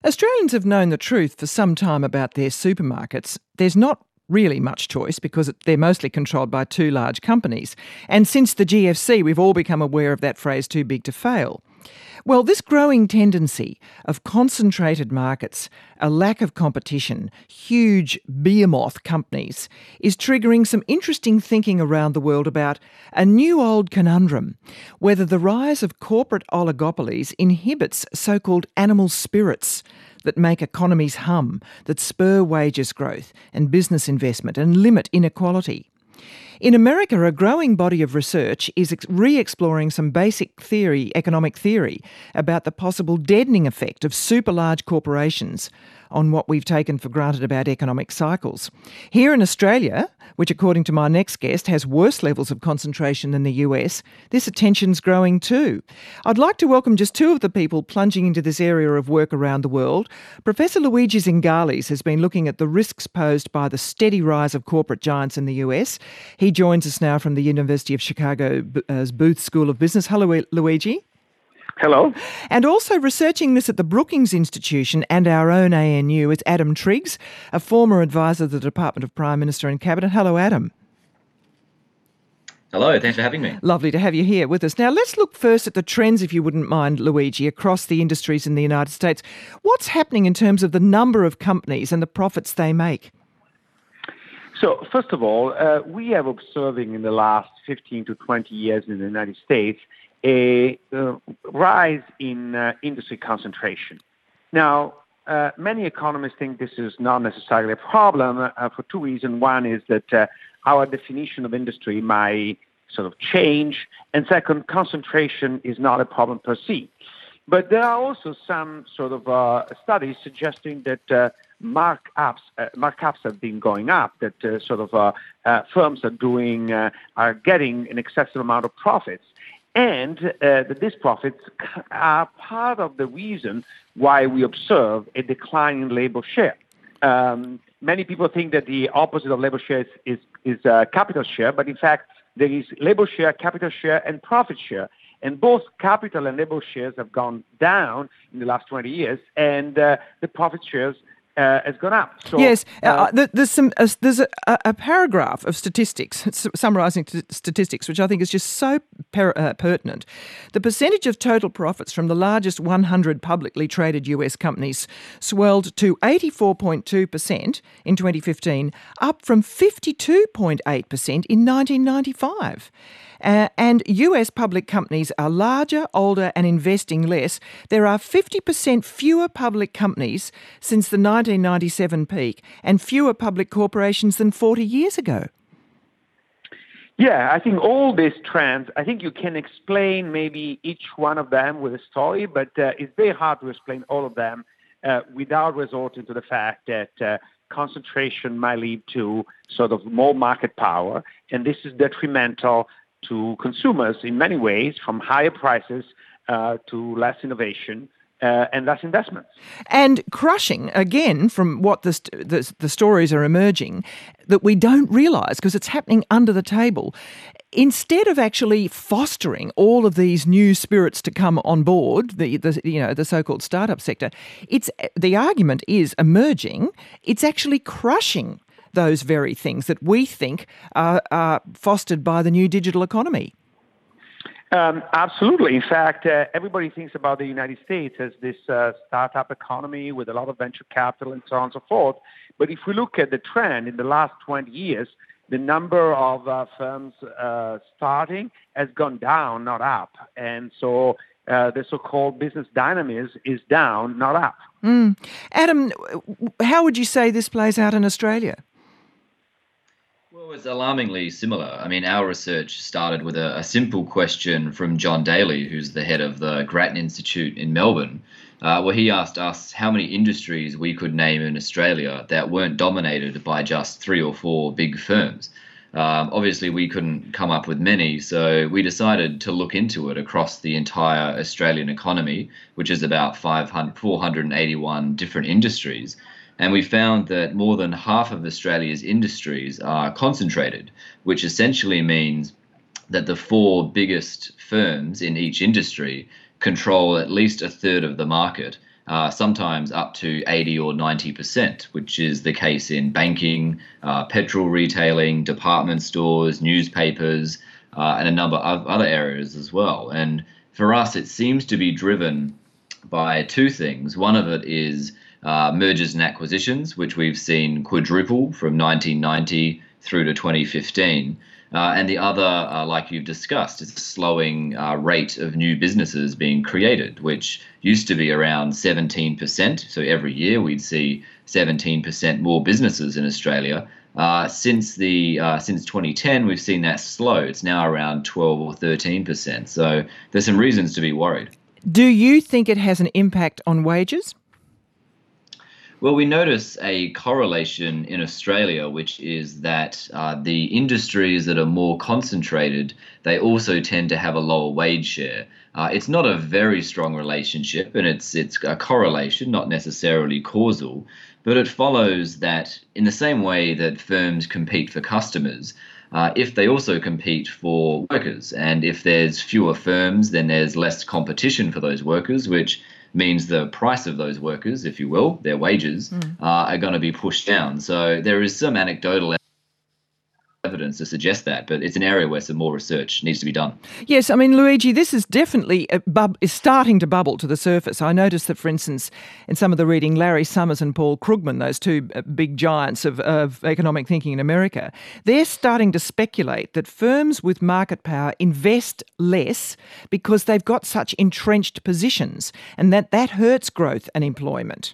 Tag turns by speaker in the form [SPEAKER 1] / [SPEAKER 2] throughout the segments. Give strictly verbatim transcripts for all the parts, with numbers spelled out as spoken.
[SPEAKER 1] Australians have known the truth for some time about their supermarkets. There's not really much choice because they're mostly controlled by two large companies. And since the G F C, we've all become aware of that phrase, too big to fail. Well, this growing tendency of concentrated markets, a lack of competition, huge behemoth companies, is triggering some interesting thinking around the world about a new old conundrum, whether the rise of corporate oligopolies inhibits so-called animal spirits that make economies hum, that spur wages growth and business investment and limit inequality. In America, a growing body of research is re-exploring some basic theory, economic theory, about the possible deadening effect of super large corporations on what we've taken for granted about economic cycles. Here in Australia, which according to my next guest has worse levels of concentration than the U S, this attention's growing too. I'd like to welcome just two of the people plunging into this area of work around the world. Professor Luigi Zingales has been looking at the risks posed by the steady rise of corporate giants in the U S. He joins us now from the University of Chicago's Booth School of Business. Hello, Luigi.
[SPEAKER 2] Hello.
[SPEAKER 1] And also researching this at the Brookings Institution and our own A N U is Adam Triggs, a former advisor to the Department of Prime Minister and Cabinet. Hello, Adam.
[SPEAKER 3] Hello, thanks for having me.
[SPEAKER 1] Lovely to have you here with us. Now, let's look first at the trends, if you wouldn't mind, Luigi, across the industries in the United States. What's happening in terms of the number of companies and the profits they make?
[SPEAKER 2] So, first of all, uh, we have observing in the last fifteen to twenty years in the United States a uh, rise in uh, industry concentration. Now, uh, many economists think this is not necessarily a problem uh, for two reasons. One is that uh, our definition of industry might sort of change, and second, concentration is not a problem per se. But there are also some sort of uh, studies suggesting that uh, markups uh, markups have been going up, that uh, sort of uh, uh, firms are doing uh, are getting an excessive amount of profits. And uh, that these profits are part of the reason why we observe a decline in labor share. Um, many people think that the opposite of labor share is, is, is uh, capital share, but in fact, there is labor share, capital share, and profit share. And both capital and labor shares have gone down in the last twenty years, and uh, the profit shares Uh, has gone up. So,
[SPEAKER 1] yes, uh,
[SPEAKER 2] uh,
[SPEAKER 1] there's some uh, there's a, a paragraph of statistics summarising t- statistics, which I think is just so per- uh, pertinent. The percentage of total profits from the largest one hundred publicly traded U S companies swelled to eighty-four point two percent in twenty fifteen, up from fifty-two point eight percent in nineteen ninety-five. Uh, and U S public companies are larger, older and investing less. There are fifty percent fewer public companies since the nineteen ninety-seven peak and fewer public corporations than forty years ago.
[SPEAKER 2] Yeah, I think all these trends, I think you can explain maybe each one of them with a story, but uh, it's very hard to explain all of them uh, without resorting to the fact that uh, concentration might lead to sort of more market power, and this is detrimental to consumers in many ways, from higher prices uh, to less innovation uh, and less investments.
[SPEAKER 1] And crushing, again, from what the, st- the, the stories are emerging, that we don't realise because it's happening under the table. Instead of actually fostering all of these new spirits to come on board, the, the you know the so-called startup sector, it's the argument is emerging. It's actually crushing those very things that we think are, are fostered by the new digital economy.
[SPEAKER 2] Um, absolutely. In fact, uh, everybody thinks about the United States as this uh, startup economy with a lot of venture capital and so on and so forth. But if we look at the trend in the last twenty years, the number of uh, firms uh, starting has gone down, not up. And so uh, the so-called business dynamism is down, not up.
[SPEAKER 1] Mm. Adam, how would you say this plays out in Australia?
[SPEAKER 3] Well, it's alarmingly similar. I mean, our research started with a, a simple question from John Daly, who's the head of the Grattan Institute in Melbourne, uh, where he asked us how many industries we could name in Australia that weren't dominated by just three or four big firms. Um, obviously, we couldn't come up with many, so we decided to look into it across the entire Australian economy, which is about five hundred, four hundred eighty-one different industries. And we found that more than half of Australia's industries are concentrated, which essentially means that the four biggest firms in each industry control at least a third of the market. uh, sometimes up to eighty or ninety percent, which is the case in banking, uh, petrol retailing, department stores, newspapers, uh, and a number of other areas as well. And for us, it seems to be driven by two things. One of it is uh, mergers and acquisitions, which we've seen quadruple from nineteen ninety through to twenty fifteen. Uh, and the other, uh, like you've discussed, is the slowing uh, rate of new businesses being created, which used to be around seventeen percent. So every year we'd see seventeen percent more businesses in Australia. Uh, since the uh, since twenty ten, we've seen that slow. It's now around twelve or thirteen percent. So there's some reasons to be worried.
[SPEAKER 1] Do you think it has an impact on wages?
[SPEAKER 3] Well, we notice a correlation in Australia, which is that uh, the industries that are more concentrated, they also tend to have a lower wage share. Uh, it's not a very strong relationship, and it's it's a correlation, not necessarily causal, but it follows that in the same way that firms compete for customers, uh, if they also compete for workers, and if there's fewer firms, then there's less competition for those workers, which means the price of those workers, if you will, their wages, mm. uh, are going to be pushed down. So there is some anecdotal evidence to suggest that, but it's an area where some more research needs to be done.
[SPEAKER 1] Yes, I mean, Luigi, this is definitely a bub- is starting to bubble to the surface. I noticed that, for instance, in some of the reading, Larry Summers and Paul Krugman, those two big giants of, of economic thinking in America, they're starting to speculate that firms with market power invest less because they've got such entrenched positions, and that that hurts growth and employment.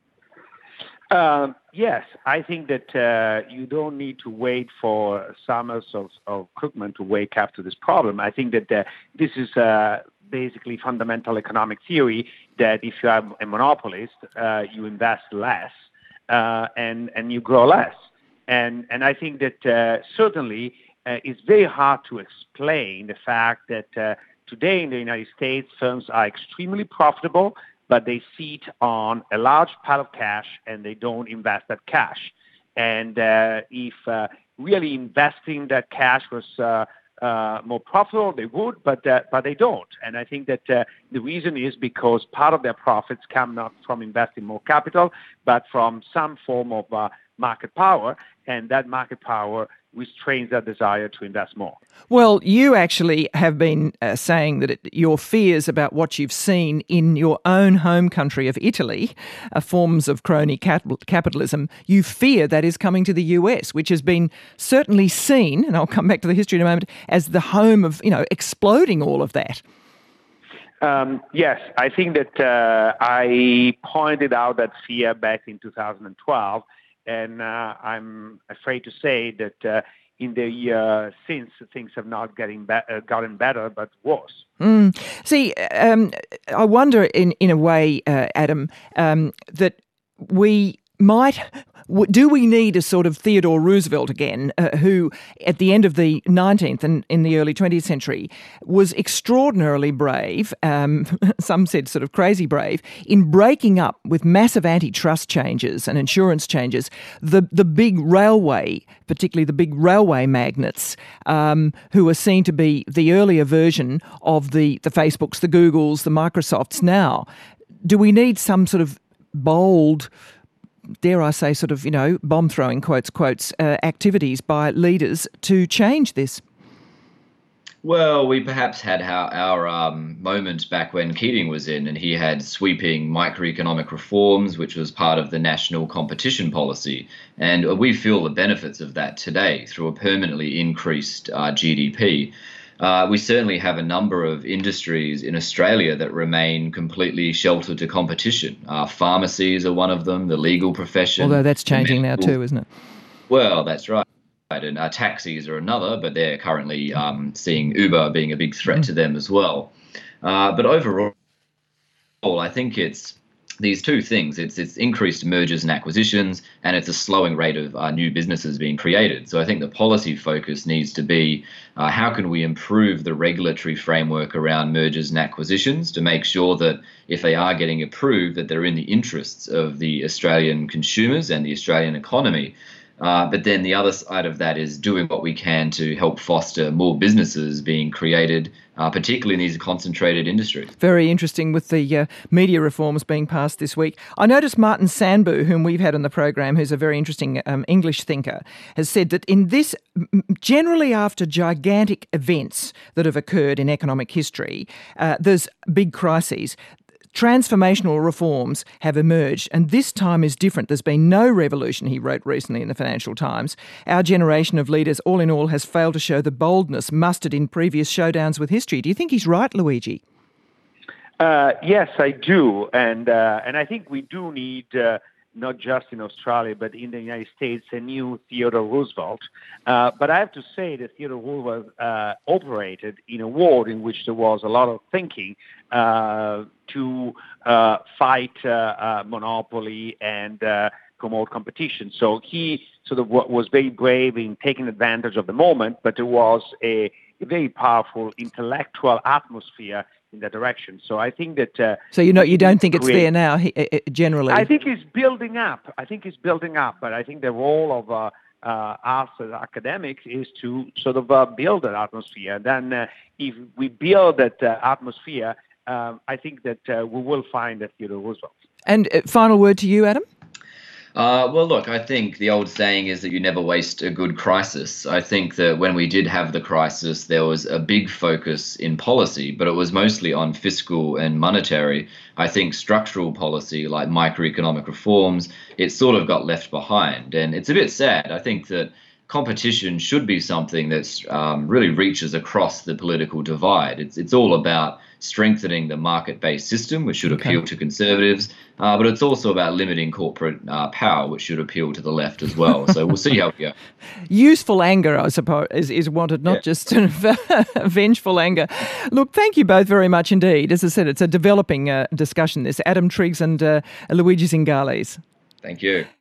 [SPEAKER 2] Um, yes, I think that uh, you don't need to wait for Summers or, or Krugman to wake up to this problem. I think that uh, this is uh, basically fundamental economic theory that if you have a monopolist, uh, you invest less uh, and and you grow less. And and I think that uh, certainly uh, it's very hard to explain the fact that uh, today in the United States, firms are extremely profitable, but they sit on a large pile of cash and they don't invest that cash. And uh, if uh, really investing that cash was uh, uh, more profitable, they would, but uh, but they don't. And I think that uh, the reason is because part of their profits come not from investing more capital, but from some form of uh, market power, and that market power restrains their desire to invest more.
[SPEAKER 1] Well, you actually have been uh, saying that it, your fears about what you've seen in your own home country of Italy, uh, forms of crony cap- capitalism, you fear that is coming to the U S, which has been certainly seen, and I'll come back to the history in a moment, as the home of, you know, exploding all of that.
[SPEAKER 2] Um, yes, I think that uh, I pointed out that fear back in two thousand twelve. And uh, I'm afraid to say that uh, in the year since, things have not getting be- uh, gotten better, but worse.
[SPEAKER 1] Mm. See, um, I wonder in, in a way, uh, Adam, um, that we might... Do we need a sort of Theodore Roosevelt again, uh, who at the end of the nineteenth and in the early twentieth century was extraordinarily brave, um, some said sort of crazy brave, in breaking up with massive antitrust changes and insurance changes, the, the big railway, particularly the big railway magnates, um, who are seen to be the earlier version of the, the Facebooks, the Googles, the Microsofts now. Do we need some sort of bold, dare I say, sort of, you know, bomb-throwing, quotes, quotes, uh, activities by leaders to change this?
[SPEAKER 3] Well, we perhaps had our, our um, moment back when Keating was in, and he had sweeping microeconomic reforms, which was part of the national competition policy. And we feel the benefits of that today through a permanently increased uh, G D P. Uh, we certainly have a number of industries in Australia that remain completely sheltered to competition. Uh, pharmacies are one of them, the legal profession.
[SPEAKER 1] Although that's changing now too, isn't it?
[SPEAKER 3] Well, that's right. And uh, taxis are another, but they're currently um, seeing Uber being a big threat mm. to them as well. Uh, but overall, I think it's these two things. It's it's increased mergers and acquisitions, and it's a slowing rate of uh, new businesses being created. So I think the policy focus needs to be uh, how can we improve the regulatory framework around mergers and acquisitions to make sure that if they are getting approved, that they're in the interests of the Australian consumers and the Australian economy. Uh, but then the other side of that is doing what we can to help foster more businesses being created, uh, particularly in these concentrated industries.
[SPEAKER 1] Very interesting with the uh, media reforms being passed this week. I noticed Martin Sandbu, whom we've had on the program, who's a very interesting um, English thinker, has said that in this, generally after gigantic events that have occurred in economic history, uh, there's big crises. Transformational reforms have emerged, and this time is different. There's been no revolution, he wrote recently in the Financial Times. Our generation of leaders, all in all, has failed to show the boldness mustered in previous showdowns with history. Do you think he's right, Luigi?
[SPEAKER 2] Uh, yes, I do. And uh, and I think we do need, uh, not just in Australia, but in the United States, a new Theodore Roosevelt. Uh, but I have to say that Theodore Roosevelt uh, operated in a world in which there was a lot of thinking uh, to uh, fight uh, uh, monopoly and uh, promote competition. So he sort of was very brave in taking advantage of the moment, but there was a, a very powerful intellectual atmosphere in that direction. So I think that... Uh,
[SPEAKER 1] so you know, you don't think it's there now, he, uh, generally?
[SPEAKER 2] I think it's building up. I think it's building up, but I think the role of uh, uh, us as academics is to sort of uh, build that atmosphere. Then uh, if we build that uh, atmosphere, uh, I think that uh, we will find that Theodore Roosevelt.
[SPEAKER 1] And uh, final word to you, Adam?
[SPEAKER 3] Uh, well, look, I think the old saying is that you never waste a good crisis. I think that when we did have the crisis, there was a big focus in policy, but it was mostly on fiscal and monetary. I think structural policy like microeconomic reforms, it sort of got left behind. And it's a bit sad. I think that competition should be something that um, really reaches across the political divide. It's it's all about strengthening the market-based system, which should okay. appeal to conservatives, uh, but it's also about limiting corporate uh, power, which should appeal to the left as well. So we'll see how we go.
[SPEAKER 1] Useful anger, I suppose, is, is wanted, not yeah. just sort of vengeful anger. Look, thank you both very much indeed. As I said, it's a developing uh, discussion, this. Adam Triggs and uh, Luigi Zingales.
[SPEAKER 3] Thank you.